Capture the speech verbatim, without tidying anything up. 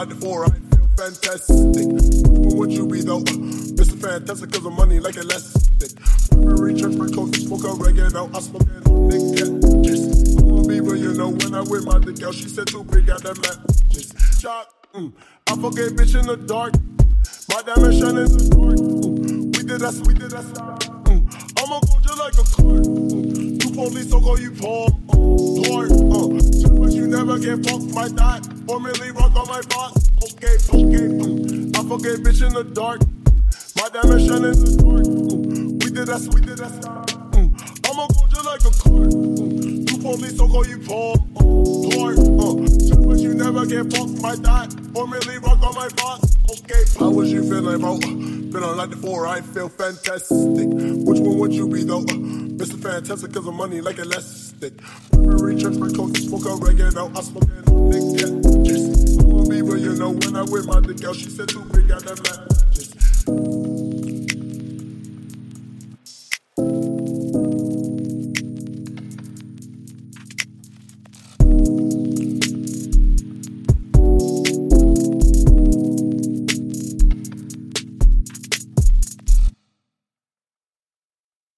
like the four, I feel fantastic. Which one would you be though? Mister Fantastic cause of money like elastic. Very church, my coat, smoke a oregano, I smoke that on nigga. Just, I'm gonna be real, you know, when I with my dick girl, she said too big, got that matches. Chop, mm, I fuck a bitch in the dark. My diamond shine in the dark. Mm, we did that, we did that. Mm, I'ma go just like a cart. Mm, you police, I'll call you Paul. Uh, Lord, uh, but you never get fucked by that. Formerly rock on my boss. Okay, okay, mm, I fuck a bitch in the dark. My diamond shine in the dark. Mm, we did that, we did that. Mm, I'ma go just like a cart. Mm, you police, I'll call you Paul. Uh, Lord, uh, but you never get fucked by that. Formerly rock on my boss. Okay, how was you feeling about? Been on like the four, I feel fantastic. Which one would you be though? Mister Fantastic cause of money like elastic. Very church, my coat, smoke a oregano, I smoke that on nigga. Just, I'm gonna be real, you know, when I with my dick girl, she said too big, got that matches.